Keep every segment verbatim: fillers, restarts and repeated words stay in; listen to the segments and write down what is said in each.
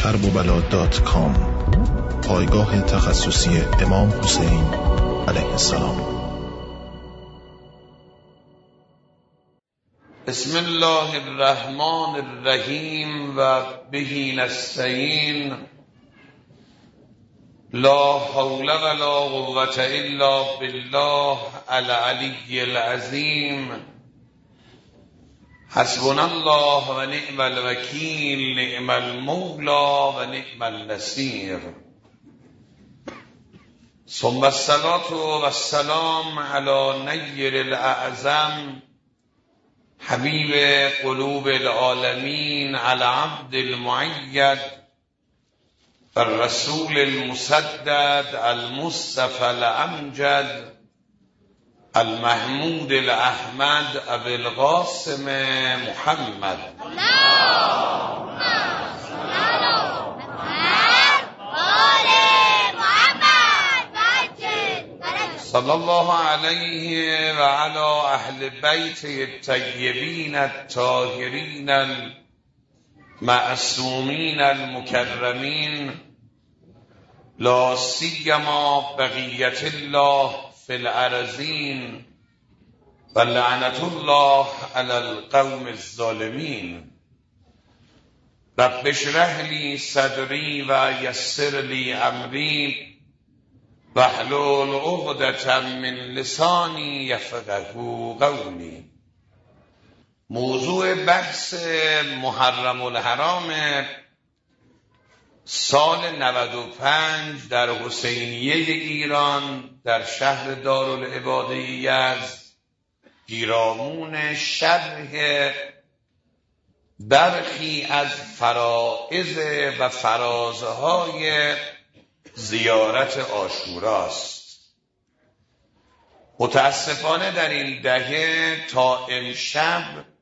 کرب و بلا دات کام، پایگاه تخصصی امام حسین علیه السلام. بسم الله الرحمن الرحیم و به نستعین. لا حول ولا قوة الا بالله العلی العظیم. حسبنا الله و نعم الوکیل، نعم المولا و نعم النصیر. ثم الصلاة و السلام علی نیر الاعظم حبیب قلوب العالمین، علی عبد المؤید الرسول المسدد المصطفى الامجد المحمود الاحمد ابی القاسم محمد اللهم صل علی آل محمد وعجل. صلی الله علیه و علی اهل بیت الطیبین الطاهرین المعصومین المکرمین، لا سیما بقیت الله فی الارضین و لعنت الله علی القوم الظالمین. رب اشرح لی صدری و یسر لی امری واحلل عقدة من لسانی یفقهوا قولی. موضوع بحث محرم الحرام سال نود و پنج در حسینیه ایران در شهر دارالعباده یزد، پیرامون شرح برخی از فرائض و فرازهای زیارت عاشوراست. متاسفانه در این دهه تا امشب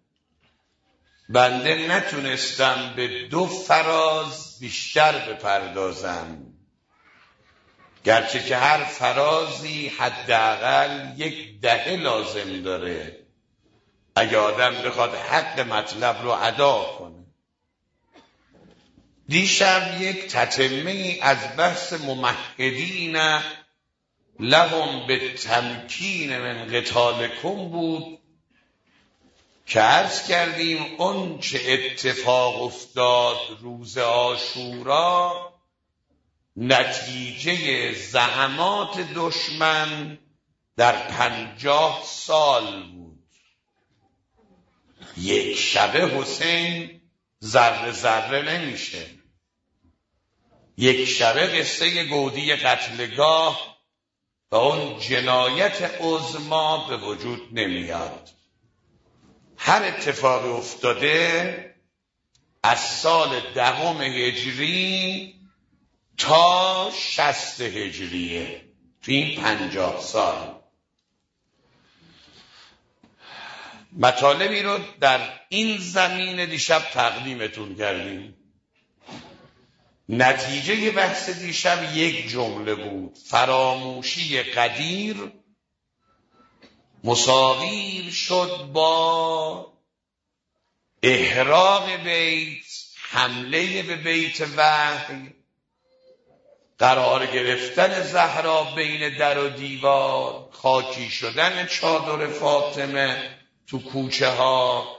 بنده نتونستم به دو فراز بیشتر بپردازم، گرچه که هر فرازی حداقل یک دهه لازم داره اگه آدم بخواد حق مطلب رو ادا کنه. دیشب یک تتمه از بحث ممهدین لهم به تمکین من قتالکم بود که عرض کردیم اون چه اتفاق افتاد روز عاشورا نتیجه زحمات دشمن در پنجاه سال بود. یک شبه حسین ذره ذره نمیشه. یک شبه قصه گودی قتلگاه و اون جنایت عظما به وجود نمیاد. هر اتفاقی افتاده از سال دهم هجری تا شصت هجریه، تو این پنجاه سال. مطالبی رو در این زمینه دیشب تقدیمتون کردیم. نتیجه بحث دیشب یک جمله بود: فراموشی قدیر مساوی شد با احراق بیت، حمله به بیت وحی، قرار گرفتن زهرا بین در و دیوار، خاکی شدن چادر فاطمه تو کوچه ها،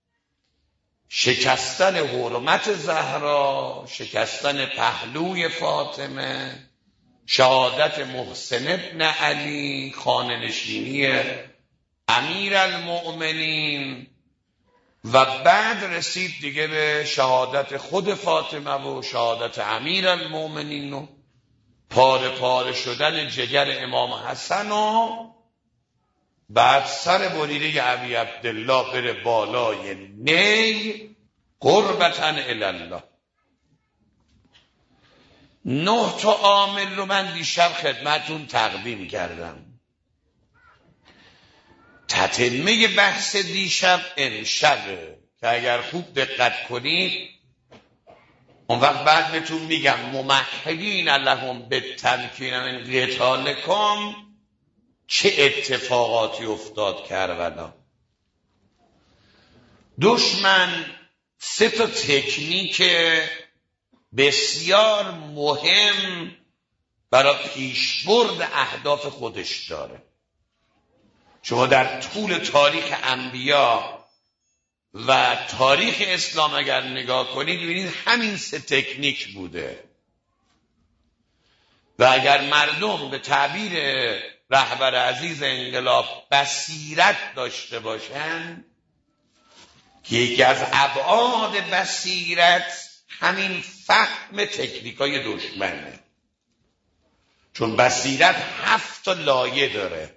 شکستن حرمت زهرا، شکستن پهلوی فاطمه، شهادت محسن ابن علی، خانه‌نشینی امیر المؤمنین، و بعد رسید دیگه به شهادت خود فاطمه و شهادت امیر المؤمنین و پاره پاره شدن جگر امام حسن و بعد سر بریده ابی عبدالله بره بالای نی قربتاً الله. نه تا عامل رو من دیشب خدمتون تقدیم کردم. تتمه بحث دیشب امشبه که اگر خوب دقت کنید اون وقت بعد بهتون میگم ممهدین لهم بالتمکین من قتالکم چه اتفاقاتی افتاد کربلا. دشمن سه تا تکنیک بسیار مهم برای پیشبرد اهداف خودش داره. شما در طول تاریخ انبیا و تاریخ اسلام اگر نگاه کنید ببینید همین سه تکنیک بوده و اگر مردم به تعبیر رهبر عزیز انقلاب بصیرت داشته باشن که یکی از ابعاد بصیرت همین فهم تکنیکای دشمنه، چون بصیرت هفت تا لایه داره.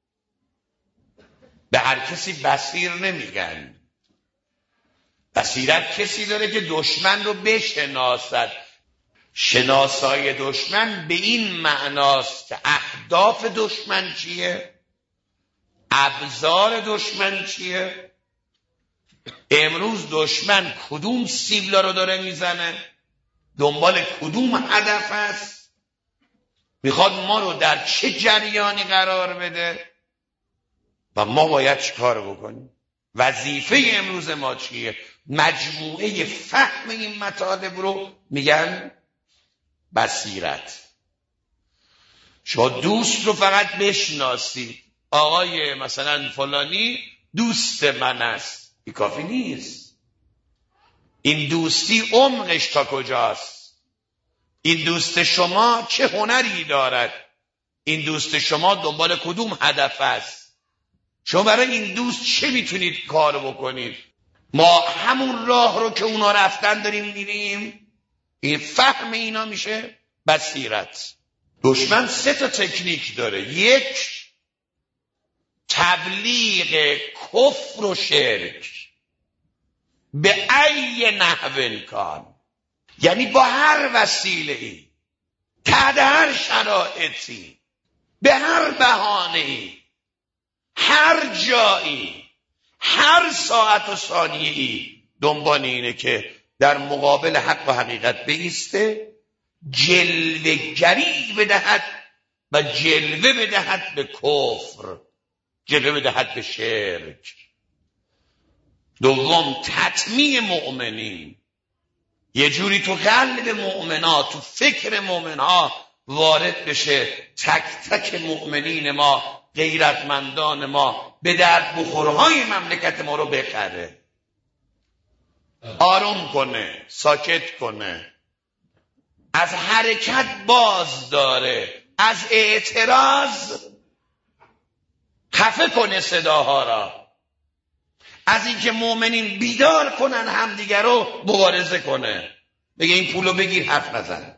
به هر کسی بصیر نمیگن. بصیرت کسی داره که دشمن رو بشناسد. شناسای دشمن به این معناست که اهداف دشمن چیه، ابزار دشمن چیه، امروز دشمن کدوم سیبلا رو داره میزنه، دنبال کدوم هدف است، میخواد ما رو در چه جریانی قرار بده و ما باید چی کار بکنیم. وظیفه امروز ما چیه؟ مجموعه فهم این مطالب رو میگن بصیرت. شما دوست رو فقط بشناسید، آقای مثلا فلانی دوست من است، این کافی نیست. این دوستی عمقش تا کجاست؟ این دوست شما چه هنری دارد؟ این دوست شما دنبال کدوم هدف است؟ شما برای این دوست چه میتونید کار بکنید؟ ما همون راه رو که اونا رفتن داریم میریم. این فهم اینا میشه بصیرت. دشمن سه تا تکنیک داره. یک، تبلیغ کفر و شرک به ای نحو کان، یعنی با هر وسیله ای، تحت هر شرایطی، به هر بهانه‌ای، هر جایی، هر ساعت و ثانیه‌ای دنبال اینه که در مقابل حق و حقیقت بایسته، جلوه‌گری بدهد و جلوه بدهد به کفر، جلوه بدهد به شرک. دوم، تطمیع مؤمنین، یه جوری تو قلب مؤمنات، تو فکر مؤمنها وارد بشه، تک تک مؤمنین ما، غیرتمندان ما، به درد بخورهای مملکت ما رو بخره، آروم کنه، ساکت کنه، از حرکت باز داره، از اعتراض خفه کنه صداها را، از اینکه مؤمنین بیدار کنن همدیگر رو مبارزه کنه، بگه این پولو بگیر، حرف نزن،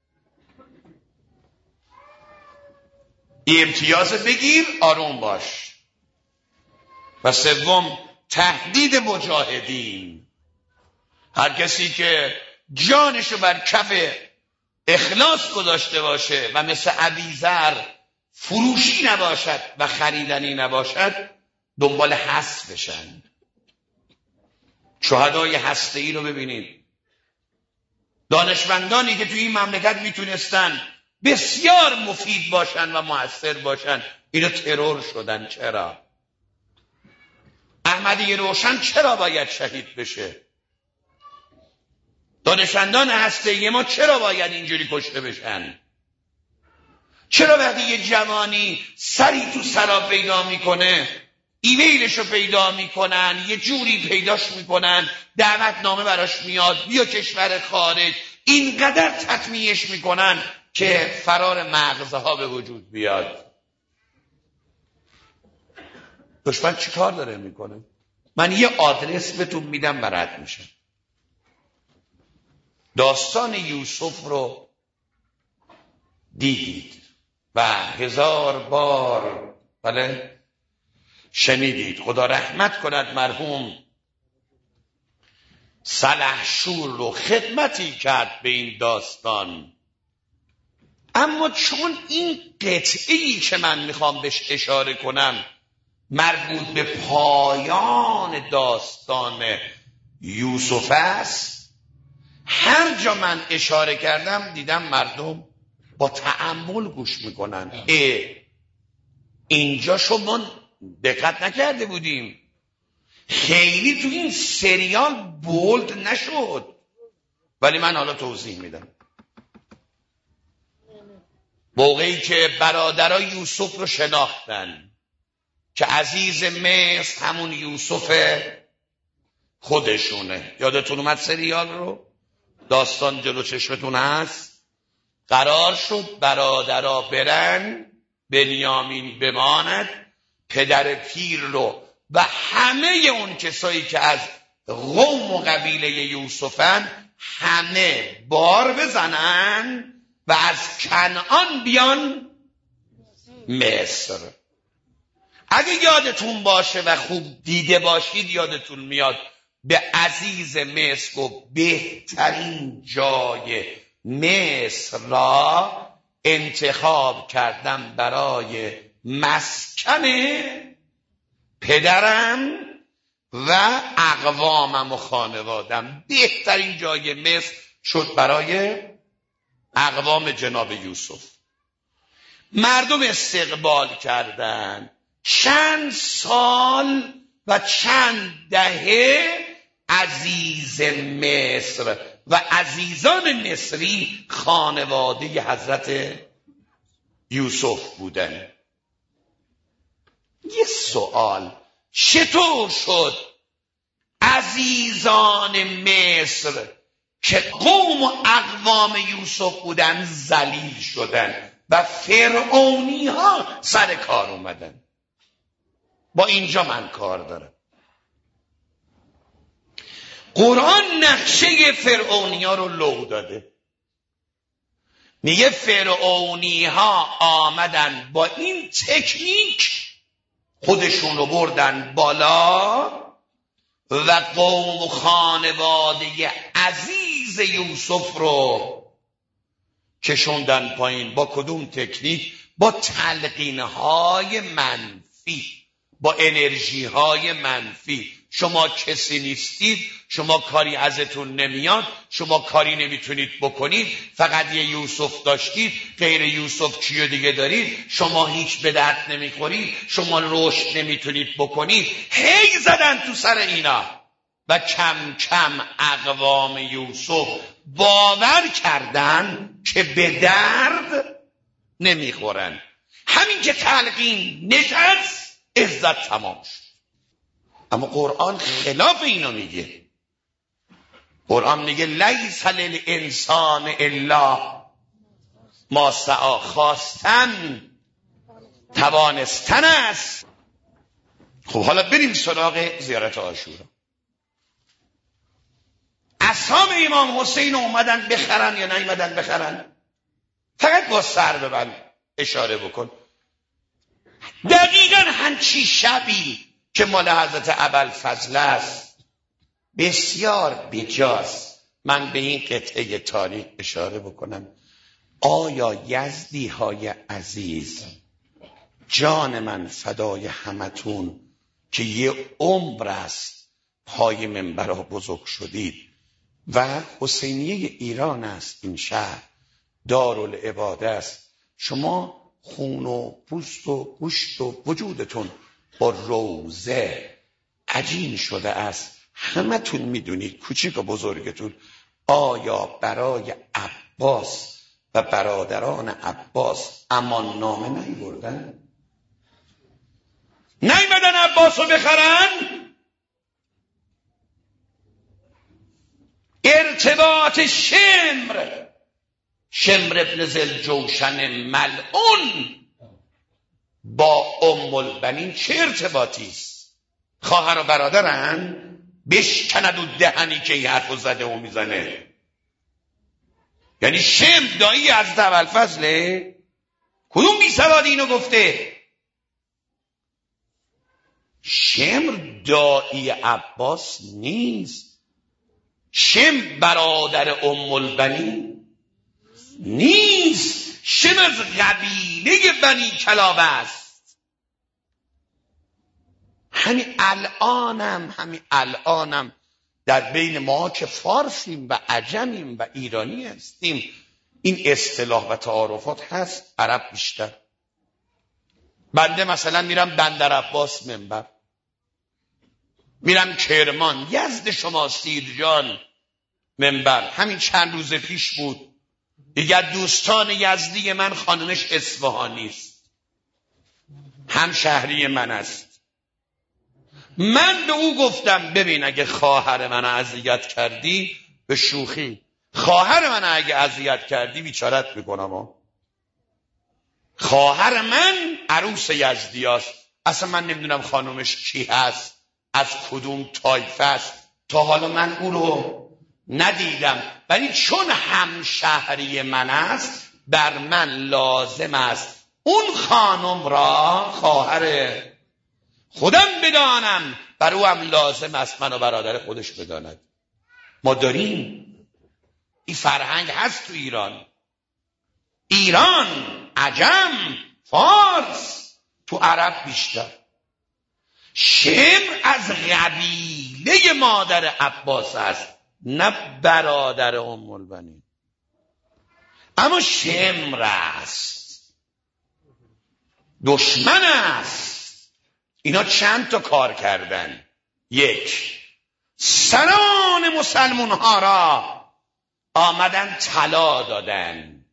این امتیاز بگیر، آروم باش. و سوم، تهدید مجاهدین. هر کسی که جانشو بر کف اخلاص گذاشته باشه و مثل ابیذر فروشی نباشد و خریدنی نباشد، دنبال حذف بشن. شهدای هسته‌ای رو ببینید، دانشمندانی که توی این مملکت میتونستن بسیار مفید باشن و مؤثر باشن، اینا ترور شدن. چرا؟ احمدی روشن چرا باید شهید بشه؟ دانشمندان هسته‌ای ما چرا باید اینجوری کشته بشن؟ چرا وقتی یه جوانی سری تو سرا پیدا میکنه، ایمیلشو پیدا میکنن، یه جوری پیداش میکنن، دعوتنامه براش میاد بیا کشور خارج، اینقدر تطمیعش میکنن که فرار مغزها به وجود بیاد؟ دشمن چی کار داره میکنه؟ من یه آدرس بهتون میدم برات میشه. داستان یوسف رو دیدید و هزار بار بله شنیدید. خدا رحمت کند مرحوم سلحشور رو خدمتی کرد به این داستان. اما چون این قطعی که من میخوام بهش اشاره کنم مربوط به پایان داستان یوسف است، هر جا من اشاره کردم دیدم مردم با تأمل گوش میکنن. اه اینجا شما دقت نکرده بودیم، خیلی تو این سریال بولد نشد. ولی من حالا توضیح میدم. موقعی که برادرای یوسف رو شناختن که عزیز مصر همون یوسف خودشونه، یادتون اومد سریال رو؟ داستان جلو چشمتون هست؟ قرار شد برادرها برن، بنیامین بماند، پدر پیر رو و همه اون کسایی که از قوم و قبیله یوسفن همه بار بزنن و از کنعان بیان مصر. اگه یادتون باشه و خوب دیده باشید یادتون میاد به عزیز مصر گفت بهترین جای مصر را انتخاب کردم برای مسکن پدرم و اقوامم و خانوادم. بهترین جای مصر شد برای اقوام جناب یوسف. مردم استقبال کردن. چند سال و چند دهه عزیز مصر و عزیزان مصری خانواده حضرت یوسف بودن. یه سوال، چطور شد عزیزان مصر که قوم و اقوام یوسف بودن ذلیل شدن و فرعونی ها سر کار اومدن؟ با اینجا من کار دارم. قرآن نقشه فرعونی ها رو لو داده. میگه فرعونی ها آمدن با این تکنیک خودشون رو بردن بالا و قوم و خانواده عزیز یوسف رو کشوندن پایین. با کدوم تکنیک؟ با تلقینهای منفی، با انرژی های منفی. شما کسی نیستید، شما کاری ازتون نمیاد، شما کاری نمیتونید بکنید، فقط یه یوسف داشتید، غیر یوسف چیو دیگه دارید، شما هیچ به درد نمیخورید، شما رشد نمیتونید بکنید. هی زدن تو سر اینا و کم کم اقوام یوسف باور کردن که به درد نمیخورن. همین که تلقین نشست عزت تمام شد. اما قرآن خلاف اینو میگه. قرآن میگه لیس للانسان الا ما سعی. خواستن توانستن است. خب حالا بریم سراغ زیارت عاشورا. اصحاب امام حسین اومدن بخرن یا نیومدن بخرن؟ فقط با سر ببند اشاره بکن. دقیقاً همچی شبی که مال حضرت ابوالفضل است بسیار بجاست من به این قطعه تاریخ اشاره بکنم. آیا یزدی های عزیز، جان من فدای همتون که یه عمر است پای منبرها بزرگ شدید و حسینیه ایران است، این شهر دارالعباده است، شما خون و پوست و گوشت و وجودتون با روزه عجین شده است، همتون میدونید کوچیک و بزرگتون. آیا برای عباس و برادران عباس امان نامه نیوردن؟ نیومدن عباس رو بخرن؟ ارتباط شمر شمر ابن ذوالجوشن ملعون با ام البنین چه ارتباطی است؟ خواهر و برادرن؟ بشکند و دهنی که این حرفو زده و میزنه. یعنی شمر دایی از ابوالفضله؟ کدوم بی سواد اینو گفته؟ شمر دایی عباس نیست. شمر برادر ام البنین نیست. شمر از قبیله بنی کلابه است. همین الانم همین الانم در بین ما که فارسیم و عجمیم و ایرانی هستیم این اصطلاح و تعارفات هست. عرب بیشتر. بنده مثلا میرم بندر عباس منبر، میرم کرمان، یزد شما سیر جان، منبر، همین چند روز پیش بود، یکی از دوستان یزدی من خانمش اصفهانی است، هم شهری من است. من به او گفتم ببین اگه خواهر من اذیت کردی، به شوخی، خواهر من اگه اذیت کردی بیچارت میکنم. خواهر من عروس یزدی است، اصلا من نمیدونم خانمش کی هست، از کدوم طایفه است، تا حالا من او رو ندیدم، ولی چون همشهری من است بر من لازم است اون خانم را خواهر خودم بدانم، بر او هم لازم است منو برادر خودش بداند. ما داریم این فرهنگ هست تو ایران، ایران، عجم، فارس، تو عرب بیشتر. شمر از قبیله مادر عباس است، نه برادر ام البنین، اما شمر است، دشمن است. اینا چند تا کار کردن. یک، سران مسلمان ها را آمدن طلا دادن،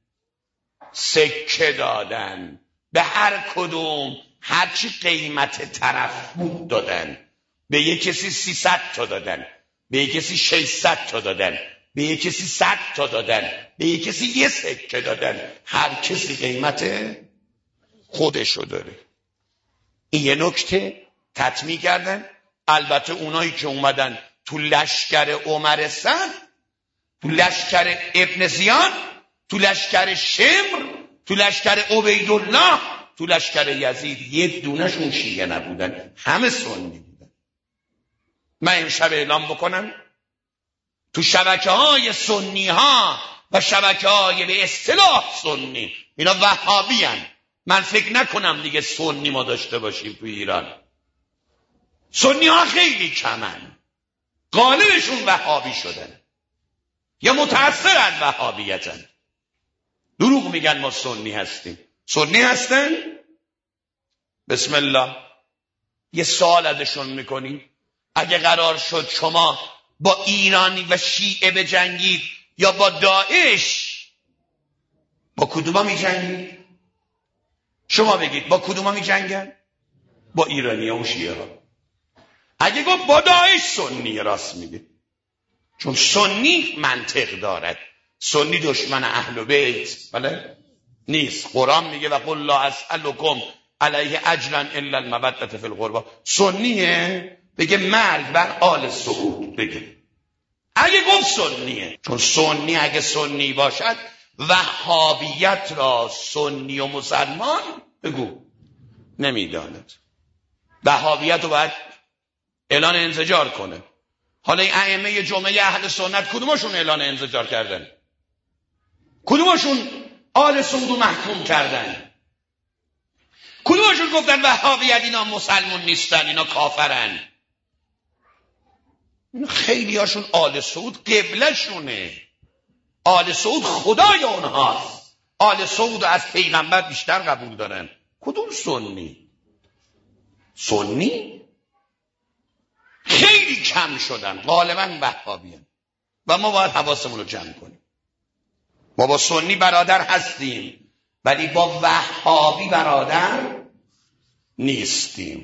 سکه دادن، به هر کدوم هرچی قیمت طرف بود دادن. به یک کسی سیصد تا دادن، به یک کسی ششصد تا دادن، به یک کسی صد تا دادن، به یک کسی یه سکه دادن. هر کسی قیمت خودشو داره. این یه نکته تطمیع کردن. البته اونایی که اومدن تو لشکر عمر سن، تو لشکر ابن زیاد، تو لشکر شمر، تو لشکر عبیدالله، تو لشکر یزید، یه دونشون شیعه نبودن، همه سنی بودن. من امشب اعلام بکنم تو شبکه های سنی ها و شبکه های به اصطلاح سنی، اینا وهابی هن. من فکر نکنم دیگه سنی ما داشته باشیم تو ایران. سنی ها خیلی کمن، غالبشون وهابی شدن یا متأثر از وهابیتن. دروغ میگن ما سنی هستیم. سنی هستن؟ بسم الله. یه سوال ازشون میکنیم، اگه قرار شد شما با ایرانی و شیعه بجنگید یا با داعش، با کدوما میجنگید؟ شما بگید با کدوما میجنگن؟ با ایرانی ها و شیعه ها. اگه گفت با داعش، سنی، راست میگه، چون سنی منطق دارد. سنی دشمن اهل بیت بله نیست. قرآن میگه و قل لا اسألکم علیه اجرا الا المودة فی القربى. سنیه بگه مرگ بر آل سعود بگه. اگه گفت سنیه، چون سنی اگه سنی باشد وهابیت را سنی و مسلمان بگو نمیداند. وهابیت رو باید اعلان انزجار کنه. حالا این ائمه جمعه اهل سنت کدومشون اعلان انزجار کردن؟ کدومشون آل سعود رو محکوم کردن؟ کدومشون گفتن وهابیت اینا مسلمون نیستن، اینا کافرن؟ خیلی هاشون آل سعود قبله شونه، آل سعود خدای اونهاست، آل سعود از پیغمبر بیشتر قبول دارن. کدوم سنی؟ سنی خیلی کم شدن، غالبا وهابیان. و ما باید حواسمون رو جمع کنیم. ما با سنی برادر هستیم ولی با وهابی برادر نیستیم.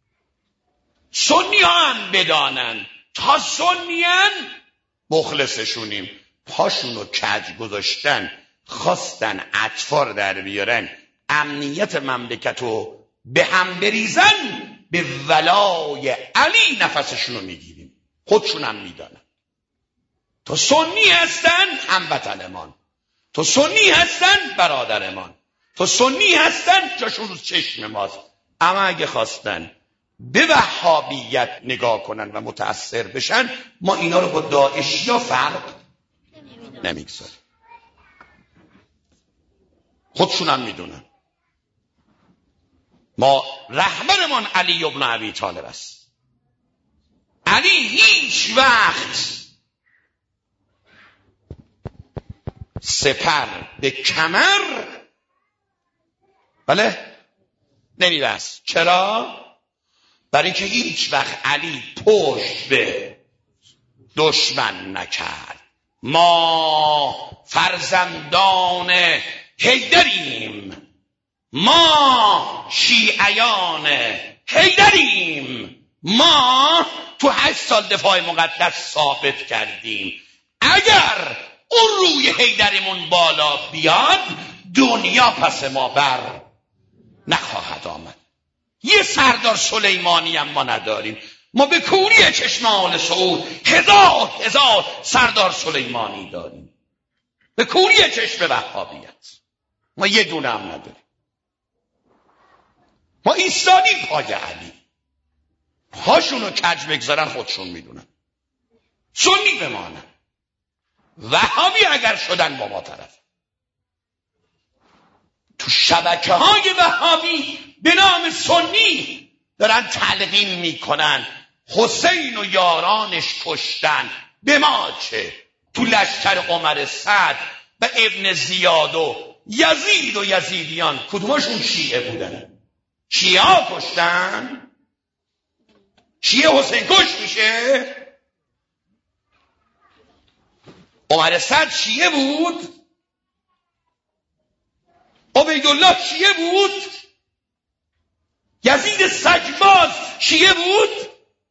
سنی ها هم بدانن تا سنیان مخلصشونیم. پاشونو کج گذاشتن، خواستن اطفار در بیارن، امنیت مملکت رو به هم بریزن، به ولای علی نفسشونو میگیریم. خودشون هم میدانن. تو سنی هستن هموطنمان، تو سنی هستن برادرمان، تو سنی هستن جاشون رو چشم ماست. اما اگه خواستن به وهابیت نگاه کنن و متأثر بشن، ما اینا رو با داعش یا فرق نمیگذاریم. خودشون هم میدونن. ما رهبرمان علی ابن ابی طالب است. علی هیچ وقت سپر به کمر بله نمیبست. چرا؟ برای اینکه هیچ وقت علی پشت به دشمن نکرد، ما فرزندان حیدریم، ما شیعیان حیدریم، ما تو هشت سال دفاع مقدس ثابت کردیم اگر اون روی حیدرمون بالا بیاد دنیا پس ما بر نخواهد آمد. یه سردار سلیمانی هم ما نداریم. ما به کوری چشم آل سعود هزار هزار سردار سلیمانی داریم، به کوری چشم وهابیت ما یه دونه هم نداریم. ما ایستادیم پای علی، پاشونو کج بگذارن خودشون میدونن، سنی بمانن، وهابی اگر شدن با ما طرف. تو شبکه های وهابی به نام سنی دارن تلقین میکنن حسین و یارانش کشتن، به ما چه؟ تو لشکر عمر سعد و ابن زیاد و یزید و یزیدیان کدومشون شیعه بودن؟ شیعه ها کشتن؟ شیعه حسین کش میشه؟ عمر سعد شیعه بود؟ عبیدالله شیعه بود؟ یزید سجباز شیعه بود؟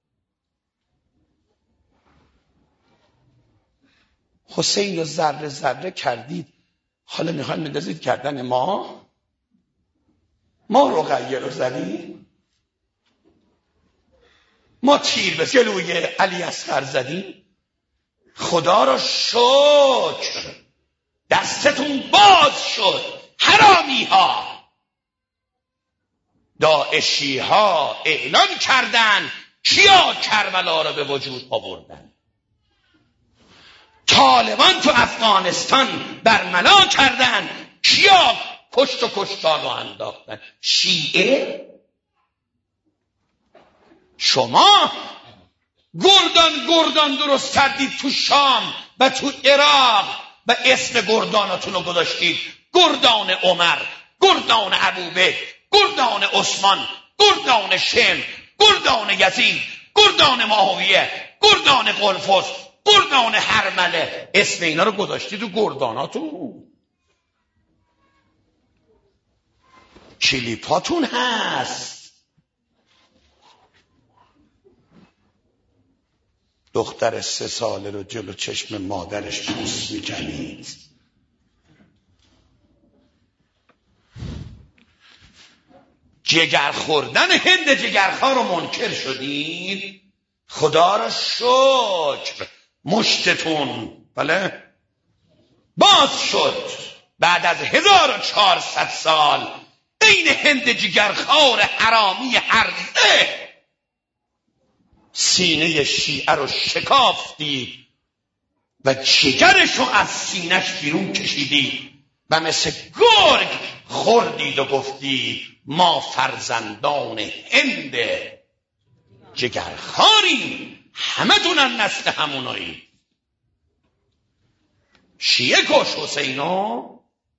حسین رو ذره ذره کردید، حالا میخواین بندازید کردن ما؟ ما رقیه رو زدیم؟ ما تیر به جلوی علی اصغر زدیم؟ خدا را شکر دستتون باز شد حرامی ها. داعشی ها اعلان کردن کیا کربلا را به وجود آوردن. طالبان تو افغانستان برملا کردن کیا کشت و کشتار را انداختن. شیعه؟ شما گردان گردان درست کردید تو شام و تو عراق و اسم گرداناتون رو گذاشتید گردان عمر، گردان ابوبکر، گردان عثمان، گردان شم، گردان یزید، گردان معاویه، گردان قلفس، گردان هرمله. اسم اینا رو گذاشتید تو گرداناتون. کلیپاتون هست. دختر سه ساله رو جلو چشم مادرش پوست میکنید. جگر خوردن هند جگرخوار رو منکر شدید. خدا را شکر مشتتون بله باز شد بعد از هزار و چهارصد سال. این هند جگرخوار حرامی هرزه سینه شیعه رو شکافتی و جگرش رو از سینهش بیرون کشیدی و مثل گرگ خوردید و گفتی ما فرزندان هند جگرخواریم، همه دونن نسل همونایی. شیعه کش حسینو.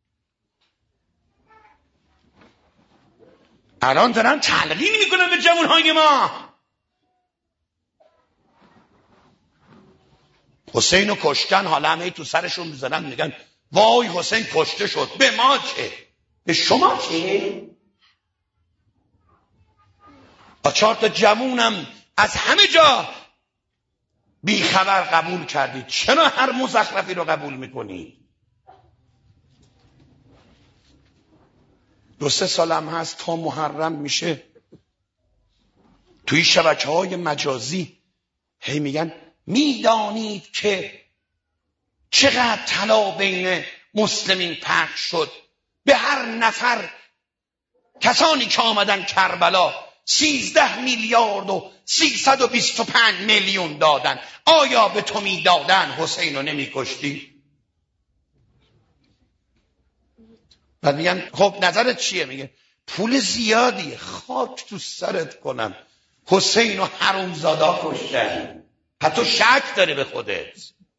الان دارن تلقین میکنن به جوانهای ما حسینو کشتن. حالا همه تو سرشون میزنن میگن وای حسین کشته شد. به ما چه؟ به شما چه؟ چهار تا جوونم از همه جا بیخبر قبول کردید، چرا هر مزخرفی رو قبول میکنید؟ دو سه سالم هست تا محرم میشه توی شبکه های مجازی هی میگن میدانید که چقدر طلا بین مسلمین پخش شد، به هر نفر کسانی که آمدن کربلا سیزده میلیارد و سیصد و بیست و پنج میلیون دادن. آیا به تو میدادن حسین رو نمی کشتی؟ بعد میگن خب نظرت چیه؟ میگه پول زیادیه. خاک تو سرت کنم، حسین و حرومزادا کشتن. حتی شک داره به خودت.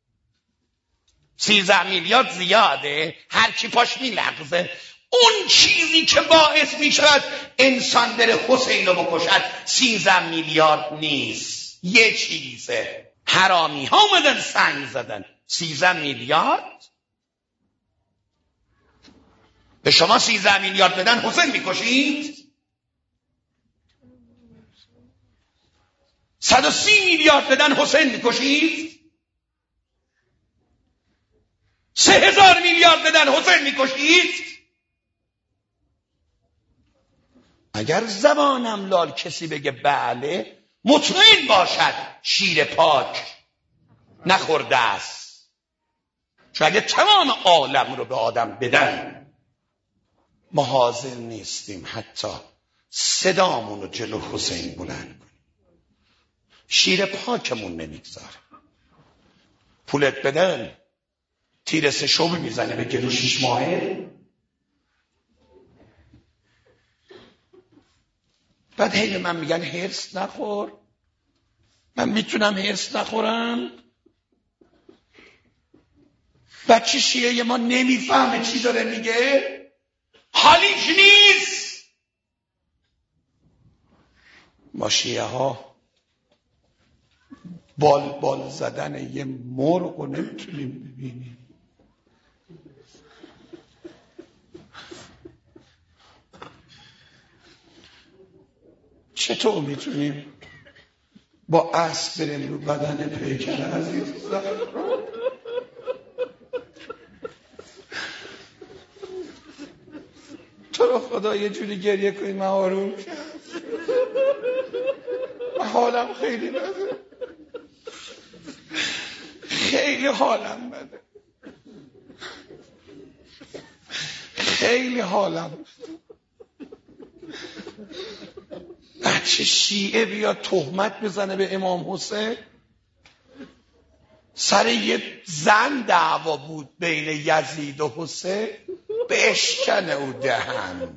سیزده میلیارد زیاده، هر کی پاش میلغزه. اون چیزی که باعث میشود انسان بره حسین رو بکشد سیزده میلیارد نیست، یه چیزه. حرامی ها اومدن سنگ زدن. سیزده میلیارد به شما سیزده میلیارد بدن حسین میکشید؟ صد و سی میلیارد بدن حسین میکشید؟ سه هزار میلیارد بدن حسین میکشید؟ اگر زبانم لال کسی بگه بله، مطمئن باشد شیر پاک نخورده است. چون اگه تمام عالم رو به آدم بدن، ما حاضر نیستیم حتی صدامون رو جلو حسین بلند کنیم. شیر پاکمون نمیگذاره. پولت بدن تیر سه شومی میزنه به گلو شیش ماهه. بعد هی من میگن هرس نخور. من میتونم هرس نخورم؟ بچه شیعه ما نمیفهمه چی داره میگه، حالیش نیست. ما شیعه ها بال بال زدن یه مرغ رو نمیتونیم ببینیم. چطور میتونیم با اسب بریم رو بدن پیکر عزیز زهرا؟ تو رو خدا یه جوری گریه کنی من آروم شم. من حالم خیلی بده، خیلی حالم بده، خیلی حالم بده. بچه شیعه بیا تهمت بزنه به امام حسین. سر یه زن دعوا بود بین یزید و حسین، بشکنه او دهن.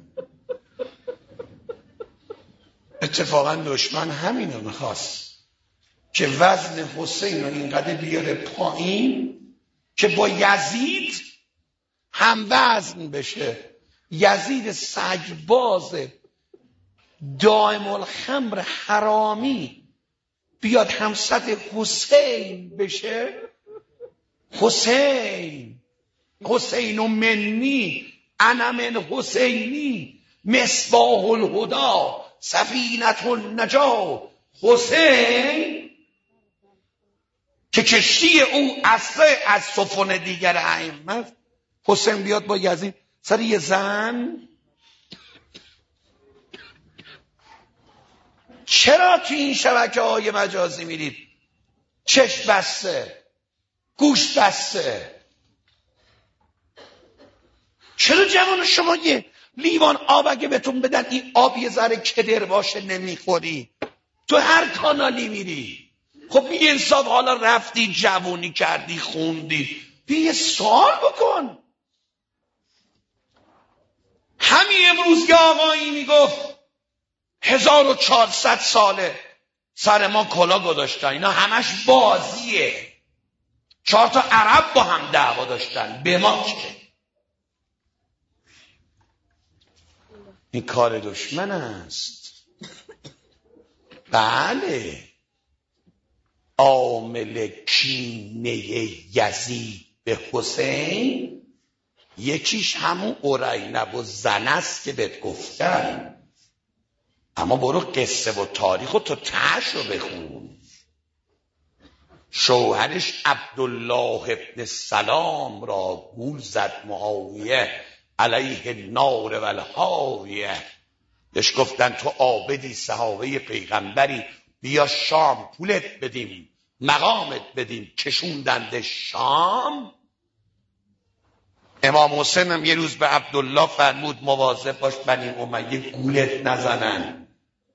اتفاقا دشمن همینو میخواست که وزن حسین رو اینقدر بیاره پایین که با یزید هم وزن بشه. یزید سگباز دائم الخمر حرامی بیاد همسط حسین بشه. حسین حسین و منی انا من حسینی مصباح الهدا سفینة النجا. حسین که کشتی او اصله از سفن دیگر ائمه، حسین بیاد با یزید سر یه زن. چرا تو این شبکه های مجازی میرید چشم بسته گوش بسته؟ چرا جوان شما یه لیوان آب اگه بهتون بدن این آب یه ذره کدر باشه نمیخوری؟ تو هر کانالی میری. خب بی انصاف حالا رفتی جوونی کردی خوندی، بی یه سوال بکن. همین امروز که آقایی میگفت هزار و چهارصد ساله سر ما کلا گذاشتن، اینا همش بازیه. چهار تا عرب با هم دعوا داشتن، به ما چه؟ این کار دشمن است. بله، عامل کینه یزید به حسین یکیش همون ارینب و زن است که بهت گفتن. اما برو قصه و تاریخ و تو تهش رو بخون. شوهرش عبدالله ابن سلام را گول زد معاویه علیه النار و الحاویه. بهش گفتن تو عابدی، صحابه پیغمبری، بیا شام پولت بدیم مقامت بدیم. کشوندند شام. امام حسین هم یه روز به عبدالله فرمود مواظب باش بنی امیه گولت نزنن.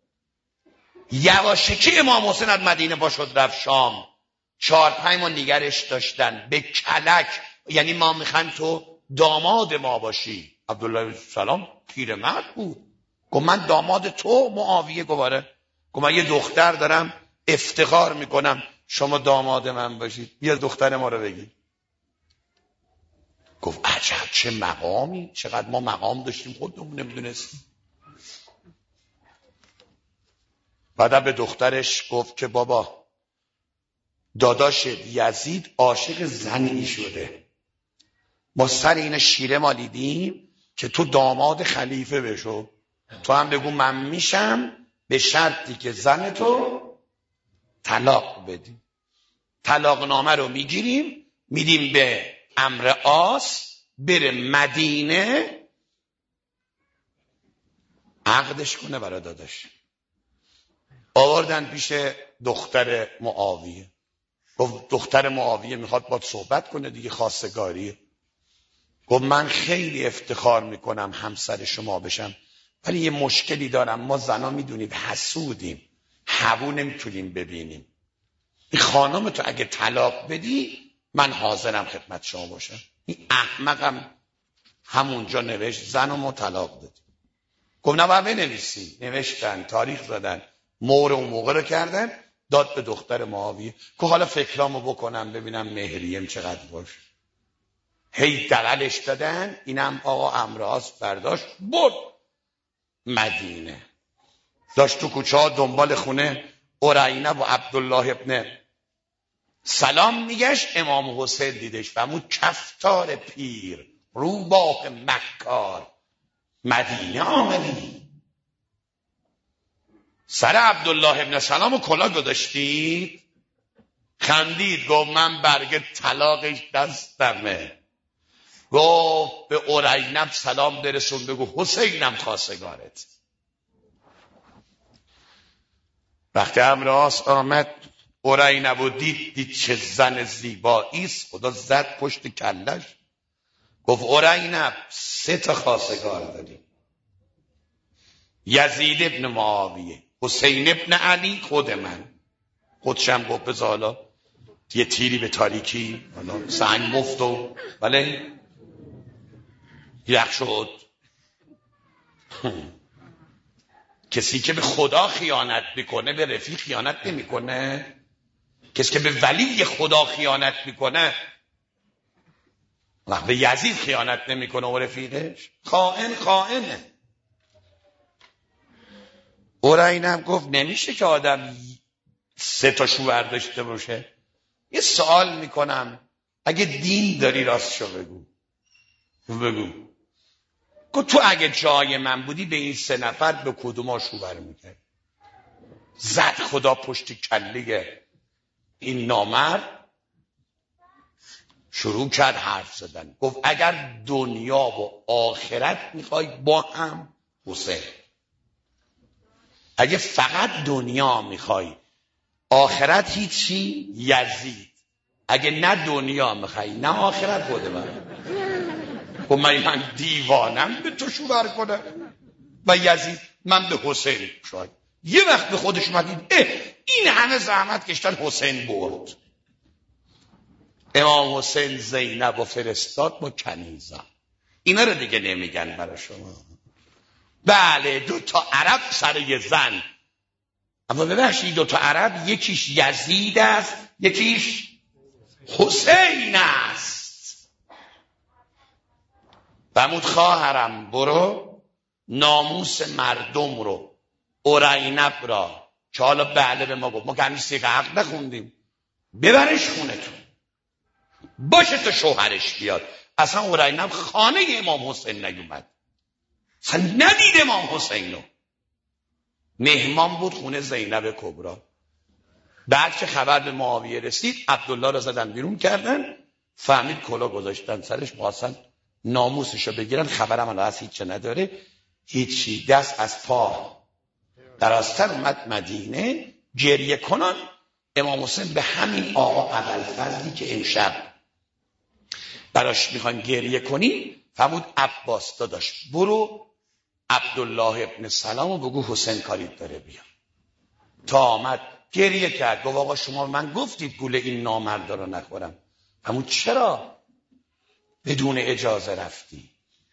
یواشکی امام حسین از مدینه با شد رفت شام. چهار پنج ماه نگرش داشتن به کلک، یعنی ما میخوایم تو داماد ما باشی. عبدالله سلام پیرمرد بود، گفت من داماد تو معاویه. گواره گفت من یه دختر دارم افتخار میکنم شما داماد من باشید، بیا دختر ما رو بگی. گفت عجب چه مقامی، چقدر ما مقام داشتیم خودمون نمیدونستیم. بعد به دخترش گفت که بابا داداش یزید عاشق زنی شده. ما سر این شیره مالیدیم که تو داماد خلیفه بشو، تو هم بگو من میشم، به شرطی که زن تو طلاق بدی. طلاق نامه رو میگیریم میدیم به عمرو عاص بره مدینه عقدش کنه برای داداش. آوردن پیش دختر معاویه. گفت دختر معاویه میخواد باید صحبت کنه دیگه، خواستگاریه. گفت من خیلی افتخار میکنم همسر شما بشم، ولی یه مشکلی دارم، ما زنا میدونید حسودیم، هوو نمیتونیم ببینیم. این خانم تو اگه طلاق بدی من حاضرم خدمت شما باشم. این احمقم همونجا نوشت زنمو طلاق داد. گفت نه باید بنویسی. نوشتن، تاریخ زدن، مهر اون موقع رو کردن، داد به دختر معاویه که حالا فکرامو بکنم ببینم مهریم چقدر باشه. هی دقلش دادن، اینم آقا عمرو عاص برداشت برد مدینه. داشت تو کوچه ها دنبال خونه ارینه و عبدالله ابن سلام میگشت، امام حسین دیدش و همون کفتار پیر روباه مکار مدینه آمدی. سر عبدالله ابن سلام و کلا گذاشتید؟ خندید گفت من برگ طلاقش دستمه. گفت به ارینه سلام برسون بگو حسینم خواستگارت. وقتی عمرو عاص آمد ارینه و دید دید چه زن زیبایی است، خدا زد پشت کلش. گفت ارینه سه تا خواستگار داری، یزید ابن معاویه، حسین ابن علی، خود من. خودشم گفت بذار یه تیری به تاریکی سنگ مفتو ولی یخ شد. کسی که به خدا خیانت میکنه به رفیق خیانت نمیکنه؟ کسی که به ولی خدا خیانت میکنه وقت به یزید خیانت نمیکنه و رفیقش خائن خائنه. ارینه گفت نمیشه که آدم سه تا شوهر داشته باشه. یه سوال میکنم، اگه دین داری راستشو بگو. بگو گفت تو اگه جای من بودی به این سه نفر به کدوما شوهر میکرد؟ زد خدا پشت کله این نامرد، شروع کرد حرف زدن. گفت اگر دنیا و آخرت میخوای با هم حسین، اگه فقط دنیا میخوای آخرت هیچی یزید، اگه نه دنیا میخوای نه آخرت خود من. گفت من من دیوانم به تو شوهر کنم و یزید من به حسین شاید. یه وقت به خودش مدید اه این همه زحمت کشتن حسین برد. امام حسین زینب و فرستاد با کنیزا. اینا رو دیگه نمیگن برای شما. بله دو تا عرب سر یه زن، اما ببخشید دو تا عرب یکیش یزید است یکیش حسین است. بمود خواهرم برو ناموس مردم رو ارینه را که حالا بله به ما گفت، ما که همیشه سیغه حق نخوندیم، ببرش خونه تو باشه تا شوهرش بیاد. اصلا ارینه خانه امام حسین نیومد، اصلا ندید امام حسین رو. مهمان بود خونه زینب کبری. بعد که خبر به معاویه رسید عبدالله را زدن بیرون کردن، فهمید کلا گذاشتن سرش، خواستن ناموسشو بگیرن. خبرم الان از هیچ نداره، هیچی. دست از پا دراستر اومد مدینه گریه کنن. امام حسین به همین آقا ابوالفضلی که امشب براش میخوان گریه کنی فرمود عباس داداش برو عبدالله ابن سلام و بگو حسین کاریت داره بیا. تا آمد گریه کرد، گفت آقا شما من گفتید گول این نامردا رو نخورم. فرمود چرا بدون اجازه رفتی؟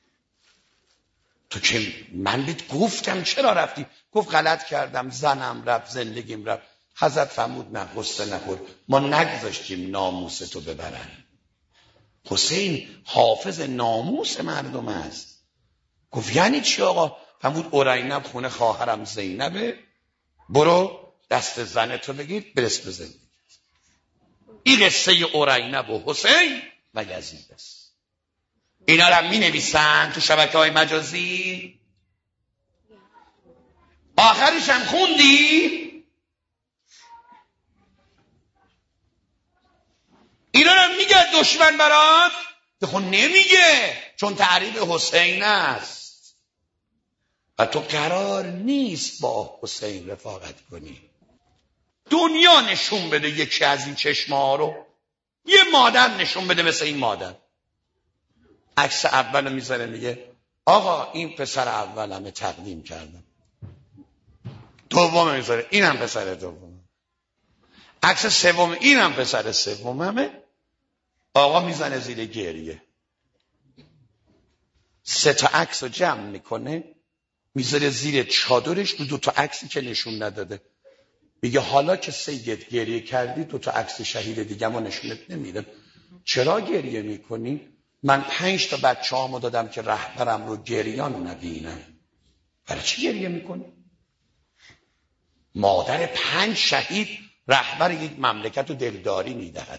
تو که من بهت گفتم چرا رفتی؟ گفت غلط کردم، زنم رفت، زندگیم رفت. حضرت فرمود نه غصه نخور، ما نگذاشتیم ناموس تو ببرن. حسین حافظ ناموس مردم است. گفت یعنی چی آقا؟ فرمود ارینه خونه خواهرم زینبه، برو دست زن تو بگیر برس به زندگی. این قصه اورینه و حسین و یزید است. اینا رو می نویسن تو شبکه های مجازی. آخرش هم خوندی؟ اینا رو میگه دشمن برات؟ خب نمیگه، چون تعریف حسین است و تو قرار نیست با حسین رفاقت کنی. دنیا نشون بده یکی از این چشمه ها رو، یه مادر نشون بده مثل این مادر. عکس اول میذاره میگه آقا این پسر اولمه تقدیم کردم. دوم میذاره اینم پسر دوم. عکس سوم اینم پسر سوممه. آقا میزنه زیر گریه. سه تا عکس رو جمع میکنه میذاره زیر چادرش رو دو تا عکسی که نشون نداده. میگه حالا که سید گریه کردی دو تا عکس شهید دیگه ما نشونت نمیده. چرا گریه میکنی؟ من پنج تا بچه هامو دادم که رهبرم رو گریان نبینم. برای چی گریه میکنی؟ مادر پنج شهید رهبر یک مملکت رو دلداری میدهد.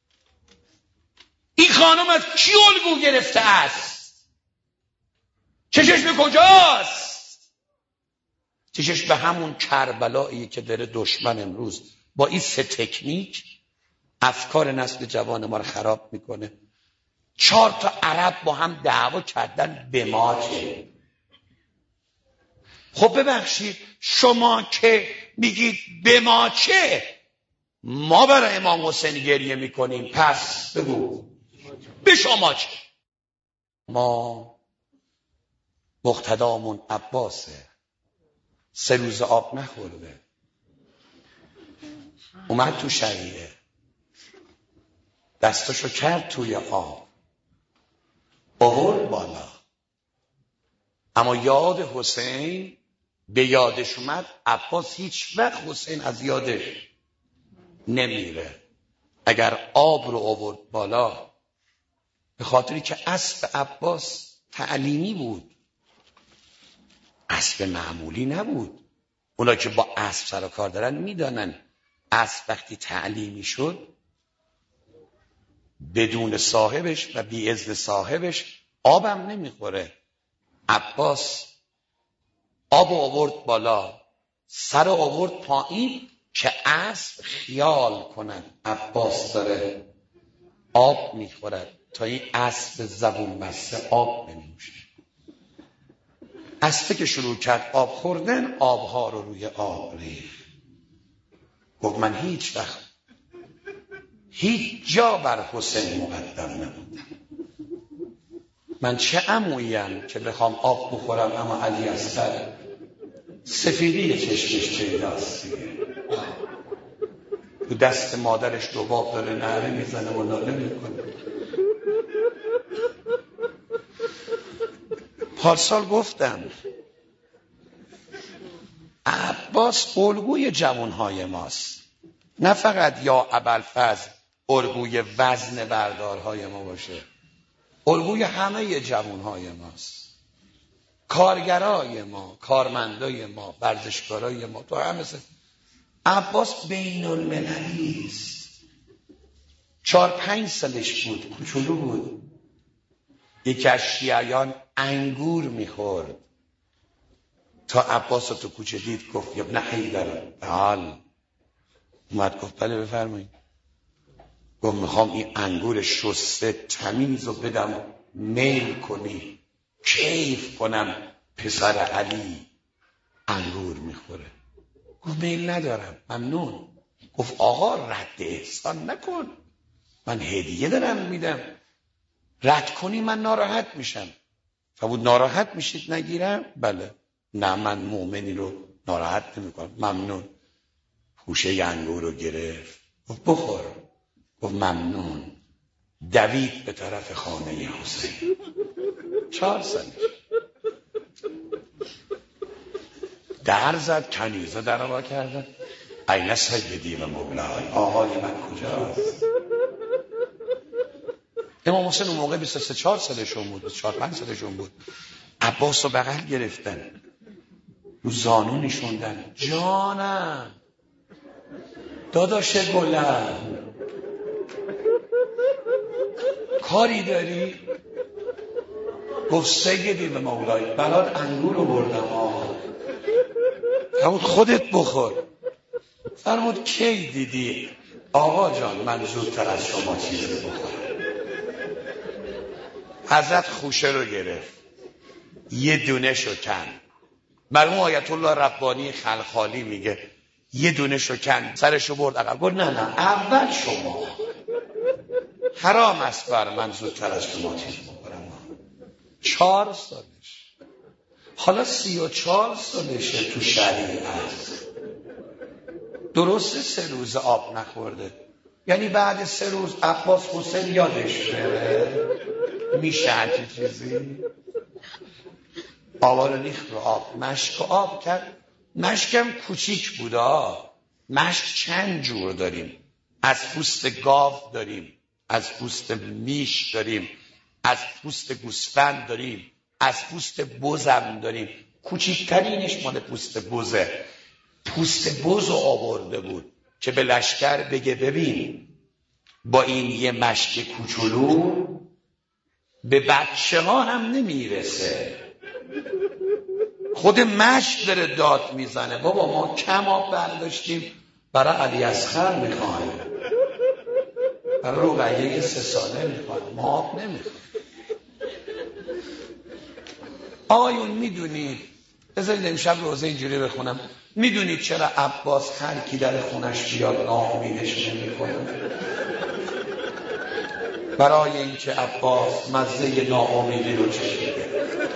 این خانم از کی الگو گرفته است؟ چشش به کجاست؟ چشش به همون کربلایی که داره دشمن امروز با این سه تکنیک افکار نسل جوان ما رو خراب میکنه. چهار تا عرب با هم دعوا کردن به ما چه؟ خب ببخشید شما که میگید به ما چه؟ ما برای امام حسین گریه میکنیم، پس بگو به شما چه؟ ما مقتدامون عباسه، سه روز آب نخورده، اومد تو شریعه دستشو کرد توی آب آورد بالا، اما یاد حسین به یادش اومد. عباس هیچ وقت حسین از یادش نمیره. اگر آب رو آورد بالا به خاطری که اسب عباس تعلیمی بود، اسب معمولی نبود. اونا که با اسب سر و کار دارن میدانن اسب وقتی تعلیمی شد بدون صاحبش و بی اذن صاحبش آبم نمیخوره. عباس آب آورد بالا، سر آورد پایین که اسب خیال کنن عباس داره آب میخورد تا این اسب زبون بسته آب نمیشه. اسب که شروع کرد آب خوردن آبها رو روی آب ریخت. گفت من هیچ وقت هیچ جا بر حسین مقدم نبودم. من چه عموییم که بخوام آب بخورم اما علی اصغر سفیدی چشمش پیداست دیگه. تو دست مادرش رباب داره نعره میزنه و ناله میکنه. پارسال گفتم عباس الگوی جوانهای ماست، نه فقط یا ابوالفضل الگوی وزن بردارهای ما باشه، الگوی همه جوانهای ماست. کارگرای ما، کارمندای ما، ورزشکارای ما تو همه سه. عباس بین المللی است. چهار پنج سالش بود، کوچولو بود، یکی از شیعیان انگور میخورد. تا عباس رو تو کوچه دید گفت ابن حیدر حال اومد گفت بله بفرمایید. گفت میخوام این انگور شسته تمیز رو بدم میل کنی کیف کنم پسر علی انگور میخوره. گفت میل ندارم ممنون. گفت آقا رد احسان نکن، من هدیه دارم میدم، رد کنی من ناراحت میشم. فرمود ناراحت میشید نگیرم؟ بله. نه من مؤمنی رو ناراحت نمیکنم ممنون. پوشه انگور رو گرفت گفت بخور. گفت ممنون. دوید به طرف خانه حسین. چهار سالش در زد، کنیزه در آوا کردن. این سیدی و مولای، آقای من کجاست؟ امام حسین اون موقع بیست و سه چهار سالشون بود، چهار پنج سالشون بود. عباس رو بغل گرفتن، رو زانو نشوندن. جانم داداش گلم کاری داری؟ گفت سیدی به مولای برات انگور رو بردم آقا. فرمود خودت بخور. فرمود کی دیدی آقا جان من زودتر از شما چیزی بخورم؟ حضرت خوشه رو گرفت، یه دونه شکن. مرحوم آیت الله ربانی خلخالی میگه یه دونه شکن سرشو برد عقب. گفت نه نه اول شما، حرام است بر من زودتر از شما چیز بخورم. چهار سالش، حالا سی و چهار سالشه تو شریعت. درسته سه روز آب نخورده، یعنی بعد سه روز عباس حسین یادش بره؟ میشه همچین چیزی؟ آبا رو ریخت رو آب، مشک و آب کرد. مشکم کوچیک بوده. مشک چند جور داریم، از پوست گاو داریم، از پوست میش داریم، از پوست گوسفند داریم، از پوست بزم داریم. کوچیکترینش مال پوست بزه. پوست بز رو آورده بود که به لشکر بگه ببین با این یه مشک کوچولو به بچه ها هم نمیرسه. خود مشک داره داد میزنه بابا ما کم آب برداشتیم برای علی اصغر میخوایم، برای رقیه که سه ساله میخوایم، ما آب نمیخوایم. آقایون میدونید، بذارید امشب روزه اینجوری بخونم، میدونید چرا عباس هر کی در خونش بیاد ناامیدش نمیکنه؟ برای اینکه عباس مزه ناامیدی رو چشیده.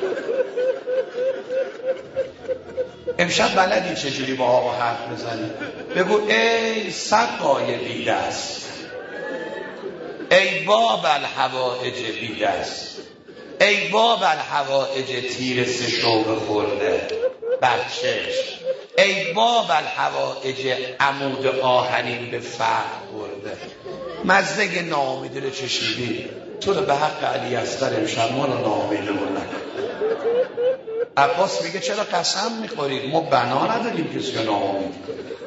امشب بلدی چجوری با آقا حرف بزنی؟ بگو ای سقای بی دست، ای باب الحوائج بی دست، ای باب الحوائج تیر سه شوق خورده برچش، ای باب الحوائج عمود آهنین به فقر برده. مزدگ ناامیدی رو چشیدی، تو رو به حق علی اصغر امشب ما رو ناامیده نکن. عباس میگه چرا قسم میخورید؟ ما بنا نداریم کسی رو ناامید.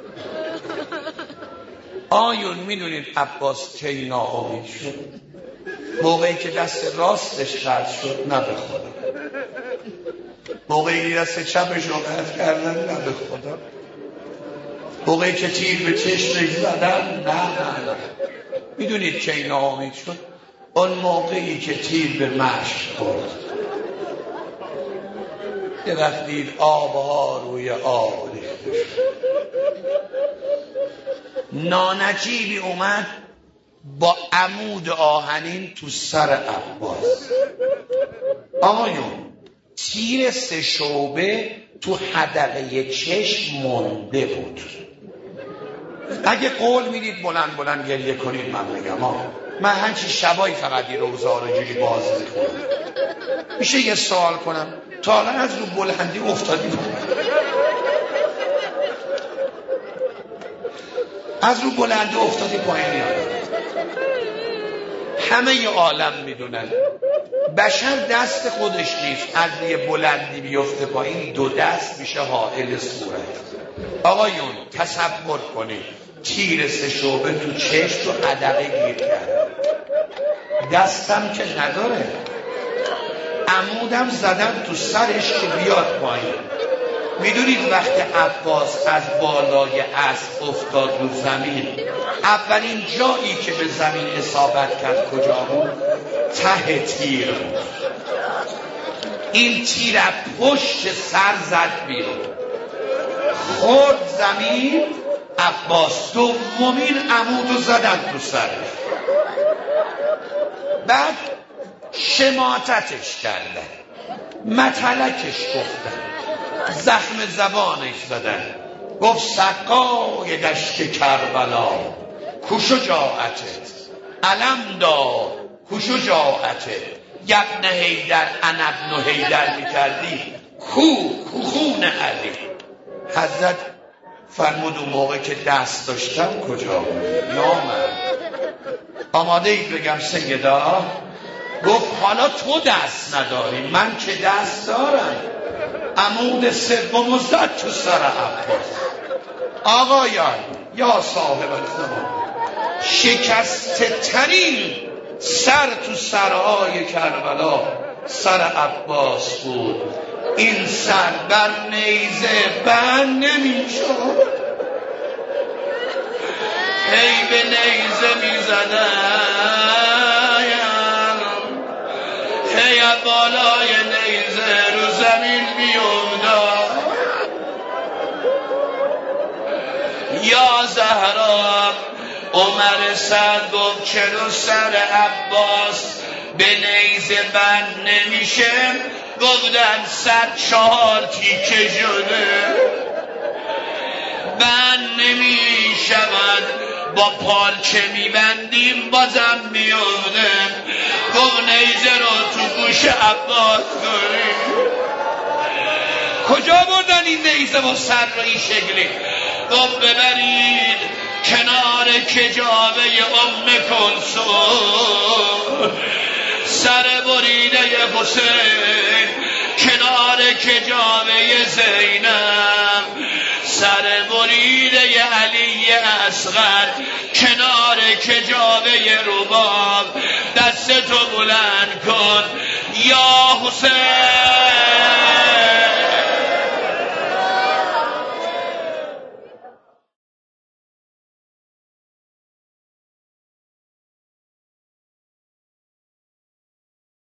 آیون میدونید عباس کی ناامید شد؟ موقعی که دست راستش قطع شد، نه به خدا. موقعی که دست چپش رو قطع کردن، نه به خدا. موقعی که تیر به چشمش زدن، نه نه نه. میدونید کی ناامید شد؟ اون موقعی که تیر به مشک خورد. یه وقت دید آبها روی آب ریخته شد. نانجیبی اومد با عمود آهنین تو سر عباس. آقایون تیر سه شعبه تو حدقه چشم مونده بود. اگه قول میدید بلند بلند گریه کنید من میگم آه من هنچی شبایی فقط یه روزا رو جوری باز میخونم. میشه یه سوال کنم تا حالا از رو بلندی افتادی؟ از رو بلندی افتادی پایین یاد؟ همه ی عالم میدونن بشر دست خودش نیست از یه بلندی بیفته پایین، دو دست میشه حائل صورت. آقایون تصور کنید تیر سه شعبه تو چشم تو حدقه گیر کرد، دستم که نداره، عمودم زدن تو سرش که بیاد پایین. میدونید وقتی عباس از بالای اسب افتاد رو زمین، اولین جایی که به زمین اصابت کرد کجا بود؟ ته تیر بود. این تیر پشت سر زد بیرون، خورد زمین. عباس دومین عمودو زدن تو سرش. بعد شماتتش کردن، متلکش گفتن، زخم زبانش زدن. گفت سقای دشت کربلا کو شجاعتت، علم دار کو شجاعتت. یبن حیدر انا ابن حیدر میکردی کو کو خون علی. حضرت فرمود اون موقع که دست داشتم کجا بود؟ یا من آماده اید بگم سیدا؟ گفت حالا تو دست نداری، من که دست دارم. عمود سوم زد تو سر عباس. آقایان یا صاحب الزمان، شکسته ترین سر تو سرهای کربلا سر عباس بود. این سر بر نیزه بند نمیشد، هی به نیزه میزدن، هی بالای نیزه رو زمین میافتاد. یا زهرا، عمر سعد گفت چرا سر عباس به نیزه بند نمیشه؟ گفتن سر چهار تیکه شده، بند نمیشود، با پارچه میبندیم بازم میفته. گفت نیزه رو تو گوش عباس کنیم. کجا بردن این نیزه و سر رو این شکلی؟ گفت ببرید کنار کجاوه ام کلثوم، سر بریده حسین کنار کجاوه زینب، سر بریده علی اصغر کنار کجاوه رباب. دستتو بلند کن یا حسین،